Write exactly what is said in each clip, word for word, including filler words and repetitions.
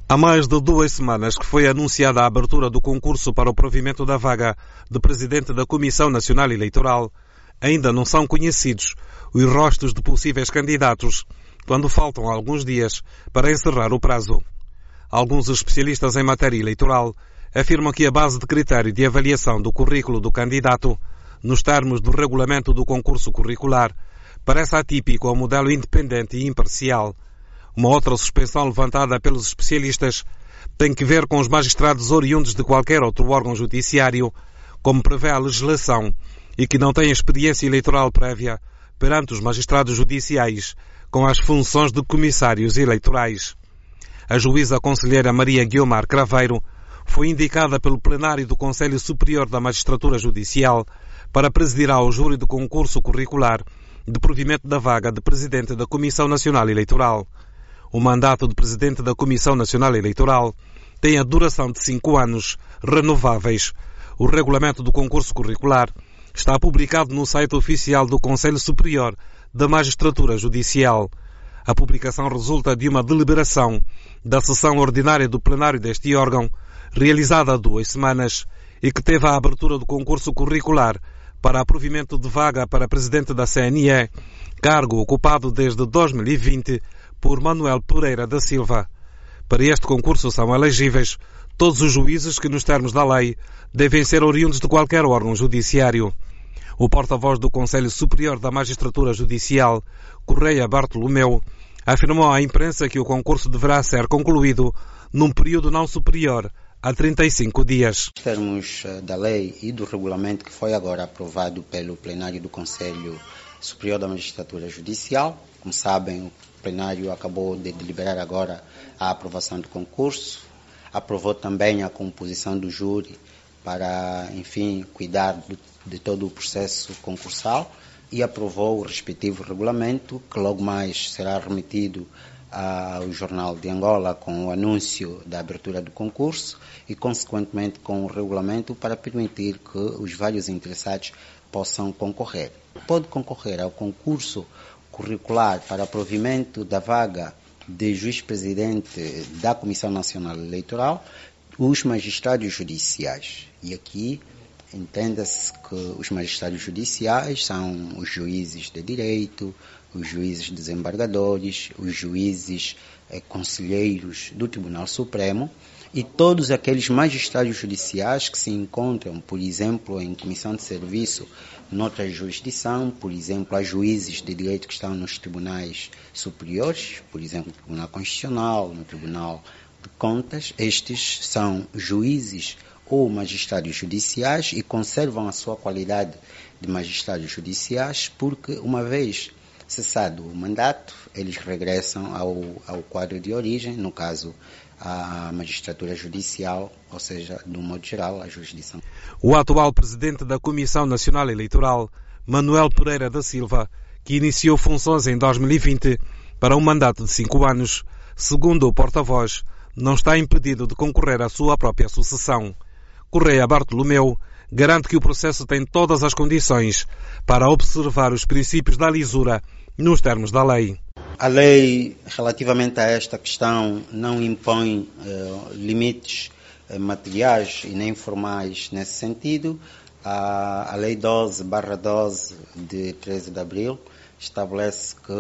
Há mais de duas semanas que foi anunciada a abertura do concurso para o provimento da vaga de presidente da Comissão Nacional Eleitoral. Ainda não são conhecidos os rostos de possíveis candidatos, quando faltam alguns dias para encerrar o prazo. Alguns especialistas em matéria eleitoral afirmam que a base de critério de avaliação do currículo do candidato, nos termos do regulamento do concurso curricular, parece atípico ao modelo independente e imparcial. Uma outra suspensão levantada pelos especialistas tem que ver com os magistrados oriundos de qualquer outro órgão judiciário, como prevê a legislação, e que não têm experiência eleitoral prévia perante os magistrados judiciais com as funções de comissários eleitorais. A juíza conselheira Maria Guiomar Craveiro foi indicada pelo plenário do Conselho Superior da Magistratura Judicial para presidir ao júri do concurso curricular de provimento da vaga de presidente da Comissão Nacional Eleitoral. O mandato de presidente da Comissão Nacional Eleitoral tem a duração de cinco anos, renováveis. O regulamento do concurso curricular está publicado no site oficial do Conselho Superior da Magistratura Judicial. A publicação resulta de uma deliberação da sessão ordinária do plenário deste órgão, realizada há duas semanas, e que teve a abertura do concurso curricular para provimento de vaga para presidente da C N E, cargo ocupado desde dois mil e vinte por Manuel Pereira da Silva. Para este concurso são elegíveis todos os juízes que, nos termos da lei, devem ser oriundos de qualquer órgão judiciário. O porta-voz do Conselho Superior da Magistratura Judicial, Correia Bartolomeu, afirmou à imprensa que o concurso deverá ser concluído num período não superior a trinta e cinco dias. Em termos da lei e do regulamento que foi agora aprovado pelo plenário do Conselho Superior da Magistratura Judicial, como sabem, o plenário acabou de deliberar agora a aprovação do concurso, aprovou também a composição do júri para, enfim, cuidar do, de todo o processo concursal e aprovou o respectivo regulamento, que logo mais será remetido ao Jornal de Angola com o anúncio da abertura do concurso e, consequentemente, com o regulamento para permitir que os vários interessados possam concorrer. Pode concorrer ao concurso curricular para provimento da vaga de juiz-presidente da Comissão Nacional Eleitoral os magistrados judiciais. E aqui entenda-se que os magistrados judiciais são os juízes de direito, os juízes desembargadores, os juízes eh, conselheiros do Tribunal Supremo e todos aqueles magistrados judiciais que se encontram, por exemplo, em comissão de serviço noutra jurisdição, por exemplo, há juízes de direito que estão nos tribunais superiores, por exemplo, no Tribunal Constitucional, no Tribunal de Contas. Estes são juízes ou magistrados judiciais e conservam a sua qualidade de magistrados judiciais porque, uma vez cessado o mandato, eles regressam ao, ao quadro de origem, no caso, a magistratura judicial, ou seja, de um modo geral, a jurisdição. O atual presidente da Comissão Nacional Eleitoral, Manuel Pereira da Silva, que iniciou funções em dois mil e vinte para um mandato de cinco anos, segundo o porta-voz, não está impedido de concorrer à sua própria sucessão. Correia Bartolomeu garante que o processo tem todas as condições para observar os princípios da lisura nos termos da lei. A lei, relativamente a esta questão, não impõe eh, limites eh, materiais e nem formais nesse sentido. A, a Lei doze barra doze de treze de abril estabelece que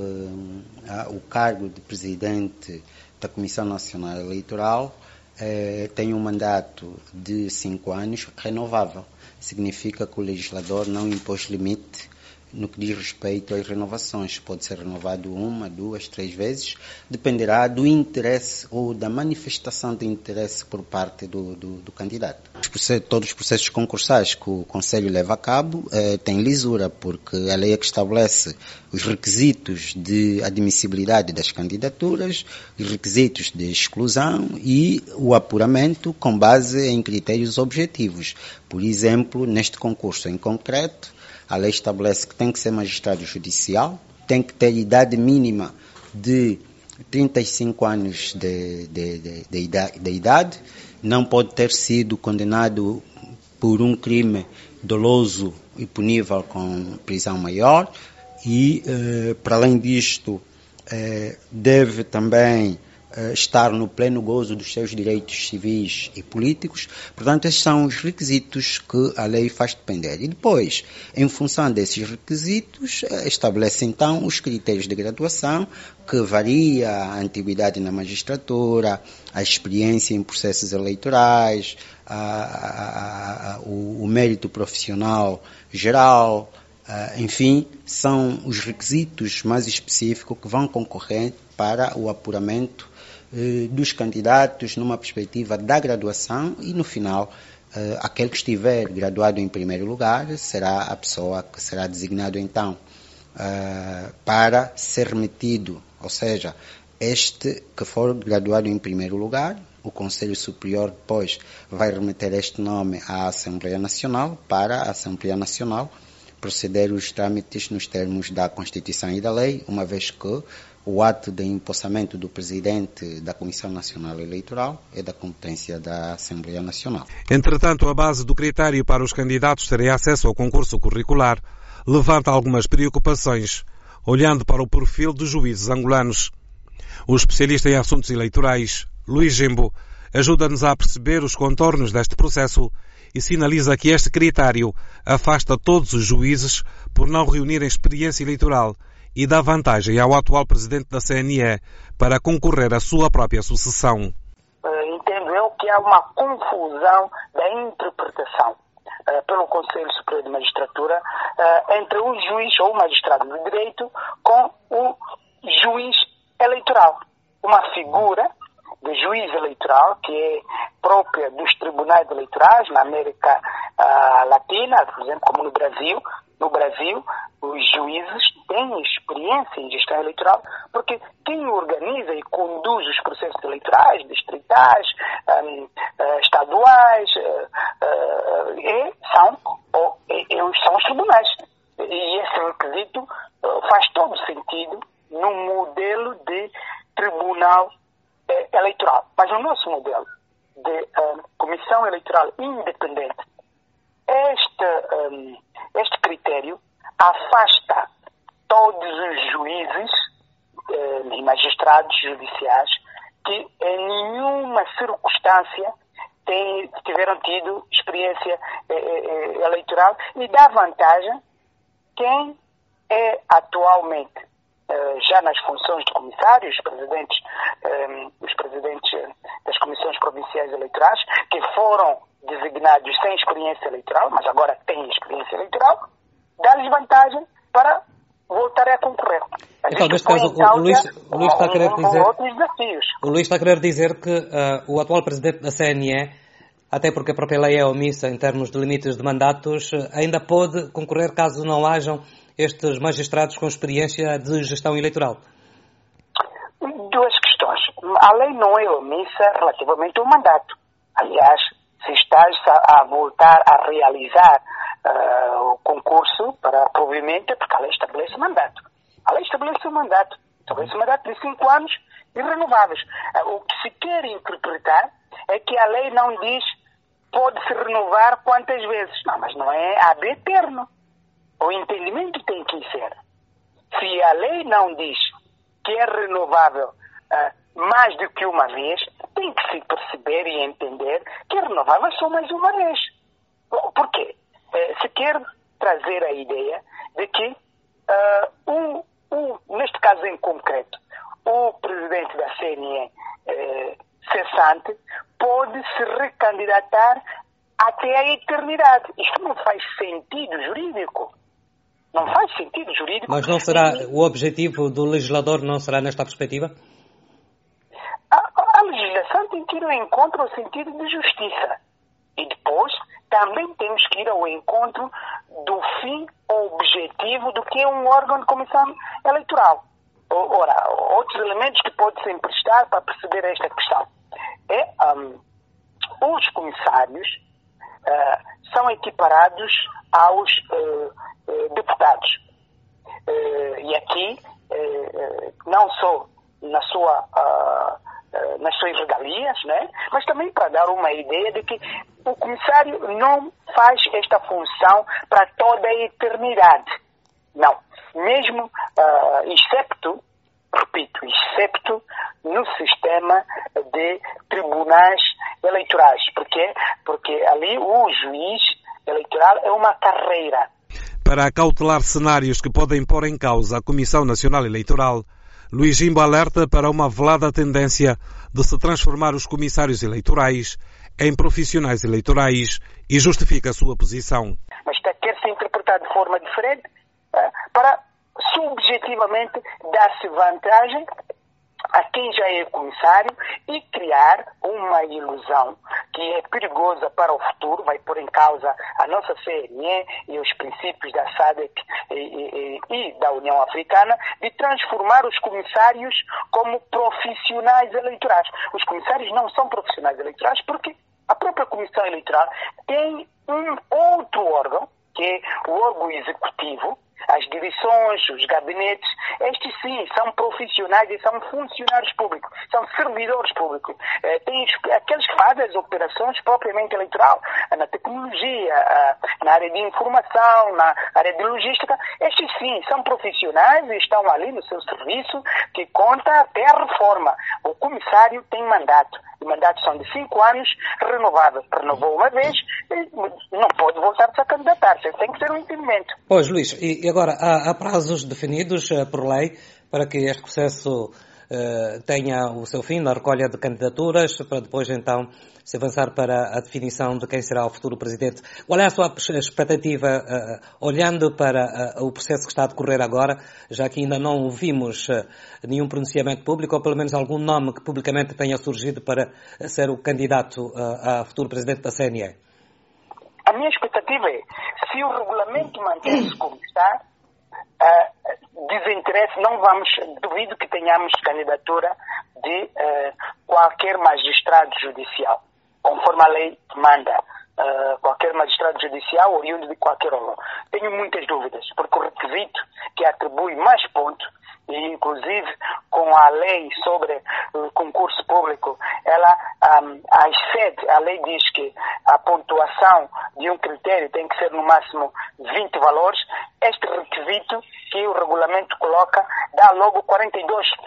eh, o cargo de presidente da Comissão Nacional Eleitoral eh, tem um mandato de cinco anos renovável. Significa que o legislador não impôs limite no que diz respeito às renovações. Pode ser renovado uma, duas, três vezes, dependerá do interesse ou da manifestação de interesse por parte do, do, do candidato. Os processos, todos os processos concursais que o Conselho leva a cabo eh, têm lisura, porque a lei é que estabelece os requisitos de admissibilidade das candidaturas, os requisitos de exclusão e o apuramento com base em critérios objetivos. Por exemplo, neste concurso em concreto, a lei estabelece que tem que ser magistrado judicial, tem que ter idade mínima de trinta e cinco anos de, de, de, de, idade, de idade, não pode ter sido condenado por um crime doloso e punível com prisão maior e, eh, para além disto, eh, deve também estar no pleno gozo dos seus direitos civis e políticos. Portanto, esses são os requisitos que a lei faz depender. E depois, em função desses requisitos, estabelece então os critérios de graduação, que varia a antiguidade na magistratura, a experiência em processos eleitorais, a, a, a, o, o mérito profissional geral, a, enfim, são os requisitos mais específicos que vão concorrer para o apuramento dos candidatos numa perspectiva da graduação e, no final, aquele que estiver graduado em primeiro lugar será a pessoa que será designado, então, para ser remetido, ou seja, este que for graduado em primeiro lugar, o Conselho Superior depois vai remeter este nome à Assembleia Nacional, para a Assembleia Nacional proceder os trâmites nos termos da Constituição e da lei, uma vez que o ato de empossamento do presidente da Comissão Nacional Eleitoral é da competência da Assembleia Nacional. Entretanto, a base do critério para os candidatos terem acesso ao concurso curricular levanta algumas preocupações, olhando para o perfil dos juízes angolanos. O especialista em assuntos eleitorais, Luís Jimbo, ajuda-nos a perceber os contornos deste processo e sinaliza que este critério afasta todos os juízes por não reunirem experiência eleitoral e dá vantagem ao atual presidente da C N E para concorrer à sua própria sucessão. Entendo eu que há uma confusão da interpretação uh, pelo Conselho Superior de Magistratura uh, entre o juiz ou o magistrado de direito com o juiz eleitoral. Uma figura de juiz eleitoral que é própria dos tribunais eleitorais na América uh, Latina, por exemplo, como no Brasil. No Brasil, os juízes têm experiência em gestão eleitoral, porque quem organiza e conduz os processos eleitorais, distritais, um, uh, estaduais, uh, uh, e são, ou, e, e são os tribunais. E esse requisito uh, faz todo sentido no modelo de tribunal uh, eleitoral. Mas o nosso modelo de uh, comissão eleitoral independente, este, um, este critério afasta todos os juízes eh, e magistrados judiciais que em nenhuma circunstância têm, tiveram tido experiência eh, eh, eleitoral e dá vantagem quem é atualmente eh, já nas funções de comissário, os presidentes, eh, os presidentes das comissões provinciais eleitorais, que foram designados sem experiência eleitoral, mas agora têm experiência eleitoral, dá-lhes vantagem para voltarem a concorrer. Mas então, neste caso, o Luís, o Luís está a querer dizer, outros desafios. O Luís está a querer dizer que uh, o atual presidente da C N E, até porque a própria lei é omissa em termos de limites de mandatos, ainda pode concorrer caso não hajam estes magistrados com experiência de gestão eleitoral. Duas questões. A lei não é omissa relativamente ao mandato. Aliás, se estás a, a voltar a realizar uh, o concurso para provimento, é porque a lei estabelece mandato. A lei estabelece o mandato. Estabelece um mandato de cinco anos e renováveis. Uh, o que se quer interpretar é que a lei não diz pode-se renovar quantas vezes. Não, mas não é ad eterno. O entendimento tem que ser. Se a lei não diz que é renovável uh, mais do que uma vez, tem que se perceber e entender que é renovável só mais uma vez. Por quê? Uh, se quer trazer a ideia de que, uh, um, um, neste caso em concreto, o presidente da C N E uh, cessante pode se recandidatar até a eternidade. Isto não faz sentido jurídico. Não faz sentido jurídico. Mas não será o objetivo do legislador, não será nesta perspectiva? A, a legislação tem que ir ao encontro ao sentido de justiça. E depois também temos que ir ao encontro do fim objetivo do que é um órgão de comissão eleitoral. Ora, outros elementos que pode-se emprestar para perceber esta questão. É, um, os comissários uh, são equiparados aos uh, uh, deputados. Uh, e aqui, uh, não só na sua, uh, uh, nas suas regalias, né, mas também para dar uma ideia de que o comissário não faz esta função para toda a eternidade. Não. Mesmo, uh, excepto repito, excepto no sistema de tribunais eleitorais. Porquê? Porque ali o juiz eleitoral é uma carreira. Para acautelar cenários que podem pôr em causa a Comissão Nacional Eleitoral, Luís Jimbo alerta para uma velada tendência de se transformar os comissários eleitorais em profissionais eleitorais e justifica a sua posição. Mas quer ser interpretado de forma diferente para subjetivamente dar-se vantagem a quem já é comissário e criar uma ilusão que é perigosa para o futuro, vai pôr em causa a nossa C N E e os princípios da S A D C e, e, e da União Africana, de transformar os comissários como profissionais eleitorais. Os comissários não são profissionais eleitorais porque a própria Comissão Eleitoral tem um outro órgão, que é o órgão executivo. As direções, os gabinetes, estes sim são profissionais e são funcionários públicos, são servidores públicos. Eh, tem aqueles que fazem as operações propriamente eleitoral, na tecnologia, na área de informação, na área de logística. Estes sim são profissionais e estão ali no seu serviço, que conta até a reforma. O comissário tem mandato. Os mandatos são de cinco anos, renovável. Renovou uma vez, não pode voltar-se a candidatar. Tem que ser um impedimento. Pois, Luís, e agora há, há prazos definidos uh, por lei para que este processo uh, tenha o seu fim na recolha de candidaturas, para depois então se avançar para a definição de quem será o futuro presidente. Qual é a sua expectativa, uh, olhando para uh, o processo que está a decorrer agora, já que ainda não ouvimos uh, nenhum pronunciamento público, ou pelo menos algum nome que publicamente tenha surgido para ser o candidato uh, a futuro presidente da C N E? A minha expectativa é, se o regulamento mantém-se como está, uh, desinteresse, não vamos, duvido que tenhamos candidatura de uh, qualquer magistrado judicial, conforme a lei manda, uh, qualquer magistrado judicial oriundo de qualquer órgão. Tenho muitas dúvidas, porque o requisito que atribui mais pontos, e inclusive com a lei sobre o concurso público, ela um, excede, a lei diz que a pontuação de um critério tem que ser no máximo vinte valores. Este requisito que o regulamento coloca dá logo quarenta e dois,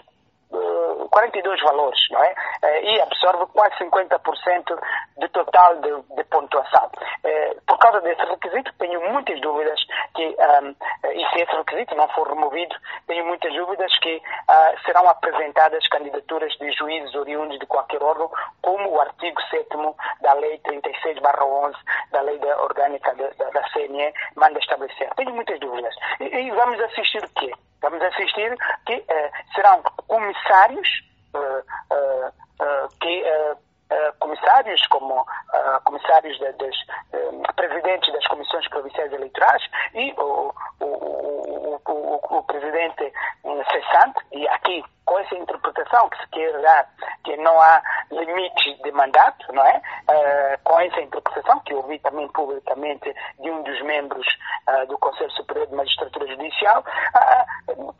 uh, quarenta e dois valores, não é? Uh, e absorve quase cinquenta por cento do total de, de pontuação. Uh, por causa desse requisito, tenho muitas dúvidas que, um, e se esse requisito não for removido, tenho muitas dúvidas que uh, serão apresentadas candidaturas de juízes oriundos de qualquer órgão, como o artigo sétimo da Lei trinta e seis barra onze, da Lei da Orgânica da, da, da C N E, manda estabelecer. Tenho muitas dúvidas. E, e vamos assistir o quê? Vamos assistir que uh, serão comissários, uh, uh, uh, que... Uh, Uh, comissários, como uh, comissários de, das, uh, presidentes das comissões provinciais eleitorais e o, o, o, o, o presidente um, cessante, e aqui com essa interpretação que se quer dar, que não há limites de mandato, não é? Uh, com essa interpretação que eu ouvi também publicamente de um dos membros uh, do Conselho Superior de Magistratura Judicial, uh,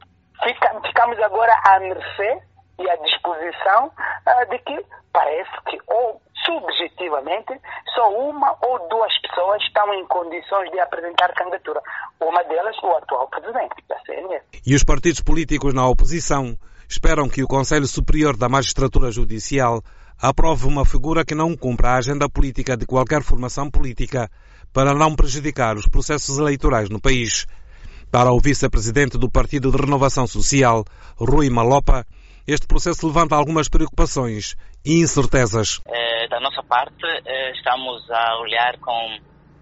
fica, ficamos agora à mercê e à disposição uh, de que parece que, ou subjetivamente, só uma ou duas pessoas estão em condições de apresentar candidatura. Uma delas, o atual presidente da C N E. E os partidos políticos na oposição esperam que o Conselho Superior da Magistratura Judicial aprove uma figura que não cumpra a agenda política de qualquer formação política para não prejudicar os processos eleitorais no país. Para o vice-presidente do Partido de Renovação Social, Rui Malopa, este processo levanta algumas preocupações e incertezas. Eh, da nossa parte, eh, estamos a olhar com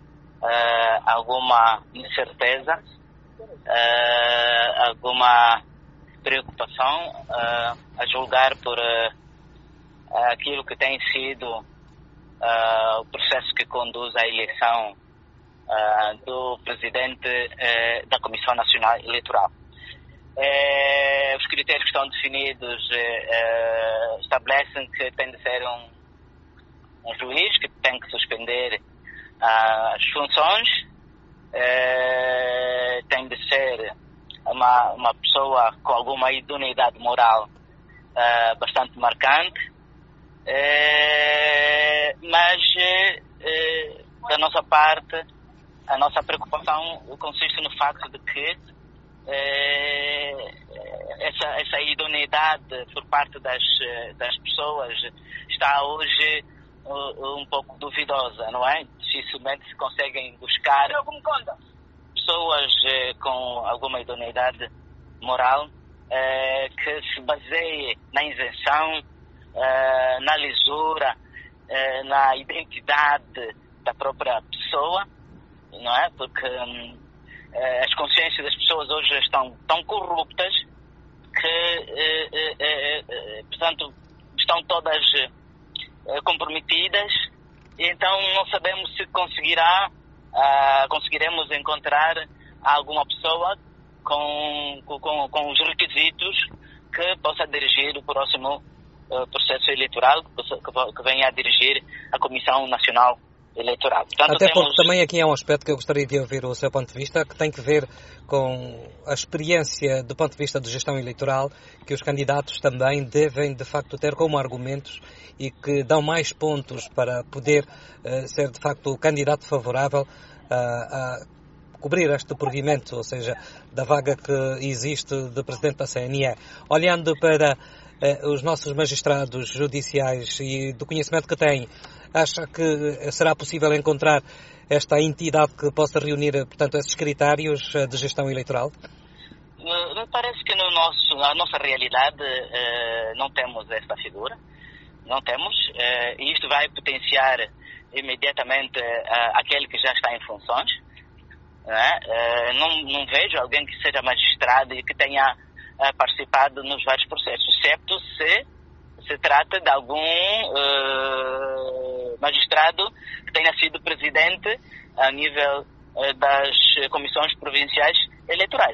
eh, alguma incerteza, eh, alguma preocupação, eh, a julgar por eh, aquilo que tem sido eh, o processo que conduz à eleição eh, do presidente eh, da Comissão Nacional Eleitoral. Eh, os critérios que estão definidos eh, eh, estabelecem que tem de ser um, um juiz que tem que suspender ah, as funções, eh, tem de ser uma, uma pessoa com alguma idoneidade moral ah, bastante marcante, eh, mas eh, da nossa parte a nossa preocupação consiste no facto de que essa, essa idoneidade por parte das, das pessoas está hoje uh, um pouco duvidosa, não é? Dificilmente se conseguem buscar pessoas uh, com alguma idoneidade moral uh, que se baseie na isenção, uh, na lisura, uh, na identidade da própria pessoa, não é? Porque um, uh, as consciências das pessoas hoje estão tão corruptas que, uh, uh, uh, uh, portanto, estão todas uh, comprometidas, e então não sabemos se conseguirá, uh, conseguiremos encontrar alguma pessoa com, com, com os requisitos que possa dirigir o próximo uh, processo eleitoral, que, que, que venha a dirigir a Comissão Nacional Eleitoral. Portanto, Até porque temos... também aqui é um aspecto que eu gostaria de ouvir o seu ponto de vista, que tem que ver com a experiência do ponto de vista de gestão eleitoral, que os candidatos também devem de facto ter como argumentos e que dão mais pontos para poder uh, ser de facto o candidato favorável uh, a cobrir este provimento, ou seja, da vaga que existe de Presidente da C N E. Olhando para uh, os nossos magistrados judiciais e do conhecimento que têm, acha que será possível encontrar esta entidade que possa reunir, portanto, esses critérios de gestão eleitoral? Me parece que no nosso, na nossa realidade eh, não temos esta figura, não temos, eh, e isto vai potenciar imediatamente eh, aquele que já está em funções. Né? Eh, não, não vejo alguém que seja magistrado e que tenha eh, participado nos vários processos, exceto se se trata de algum uh, magistrado que tenha sido presidente a nível uh, das comissões provinciais eleitorais.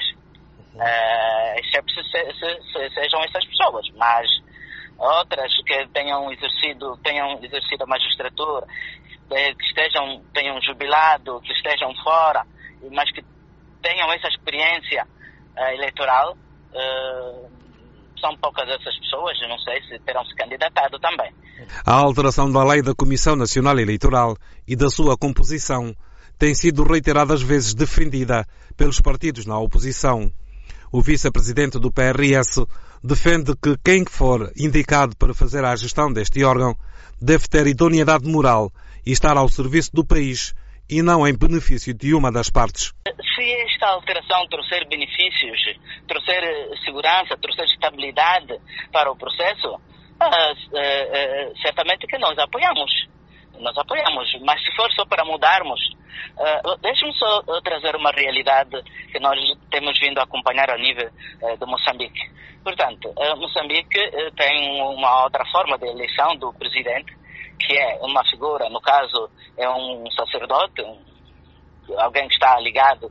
Uh, exceto se, se, se sejam essas pessoas, mas outras que tenham exercido, tenham exercido a magistratura, que estejam, tenham jubilado, que estejam fora, mas que tenham essa experiência uh, eleitoral, uh, são poucas essas pessoas, eu não sei se terão se candidatado também. A alteração da lei da Comissão Nacional Eleitoral e da sua composição tem sido reiteradas vezes defendida pelos partidos na oposição. O vice-presidente do P R S defende que quem for indicado para fazer a gestão deste órgão deve ter idoneidade moral e estar ao serviço do país e não em benefício de uma das partes. Se esta alteração trouxer benefícios, trouxer segurança, trouxer estabilidade para o processo, ah, ah, ah, certamente que nós apoiamos. Nós apoiamos, mas se for só para mudarmos, uh, deixe-me só trazer uma realidade que nós temos vindo a acompanhar ao nível uh, de Moçambique. Portanto, uh, Moçambique uh, tem uma outra forma de eleição do presidente, que é uma figura, no caso, é um sacerdote, um, alguém que está ligado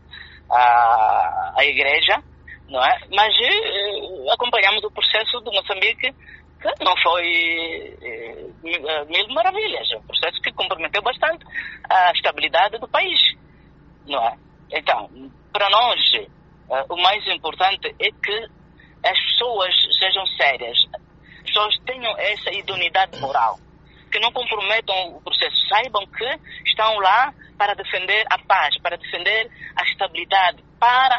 à, à igreja, não é? Mas uh, acompanhamos o processo do Moçambique, que não foi eh, mil maravilhas, é um processo que comprometeu bastante a estabilidade do país, não é? Então, para nós, eh, o mais importante é que as pessoas sejam sérias, as pessoas tenham essa idoneidade moral, que não comprometam o processo, saibam que estão lá para defender a paz, para defender a estabilidade, para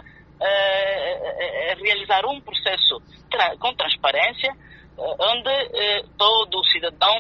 eh, realizar um processo tra- com transparência, onde eh, todo cidadão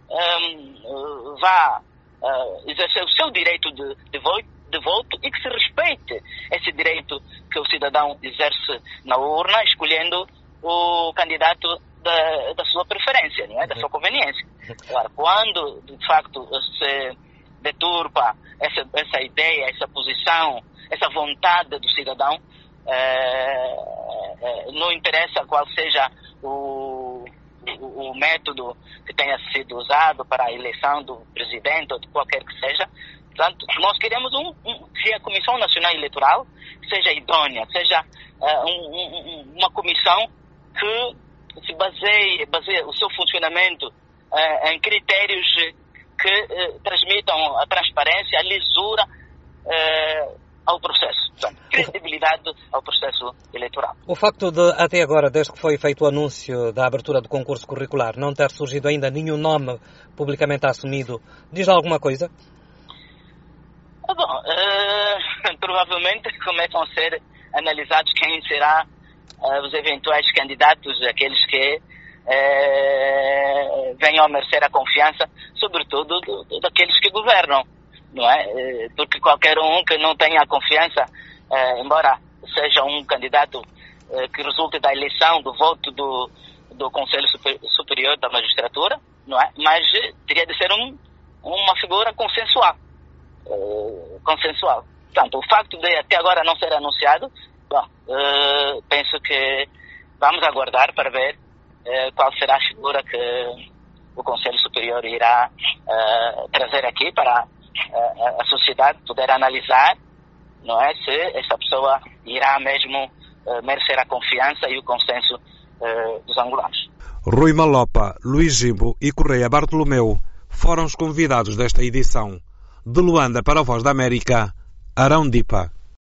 um, vá uh, exercer o seu direito de, de, voto, de voto e que se respeite esse direito que o cidadão exerce na urna, escolhendo o candidato da, da sua preferência, não é? Da sua conveniência. Agora, quando de facto se deturpa essa, essa ideia, essa posição, essa vontade do cidadão, eh, eh, não interessa qual seja o, o, o método que tenha sido usado para a eleição do presidente ou de qualquer que seja. Portanto, nós queremos um, um, que a Comissão Nacional Eleitoral seja idônea, seja uh, um, um, uma comissão que se baseie, baseie o seu funcionamento uh, em critérios que uh, transmitam a transparência, a lisura uh, ao processo, portanto, credibilidade ao processo eleitoral. O facto de, até agora, desde que foi feito o anúncio da abertura do concurso curricular, não ter surgido ainda nenhum nome publicamente assumido, diz alguma coisa? Bom, uh, provavelmente começam a ser analisados quem será uh, os eventuais candidatos, aqueles que uh, venham a merecer a confiança, sobretudo do, do, daqueles que governam, não é? Uh, porque qualquer um que não tenha a confiança, uh, embora seja um candidato uh, que resulte da eleição, do voto do, do Conselho Super, Superior da Magistratura, não é? Mas uh, teria de ser um, uma figura consensual. Uh, consensual. Portanto, o facto de até agora não ser anunciado, bom, uh, penso que vamos aguardar para ver uh, qual será a figura que o Conselho Superior irá uh, trazer aqui para uh, a sociedade poder analisar, não é, se essa pessoa irá mesmo uh, merecer a confiança e o consenso uh, dos angolanos. Rui Malopa, Luís Jimbo e Correia Bartolomeu foram os convidados desta edição. De Luanda para a Voz da América, Arão Dipa.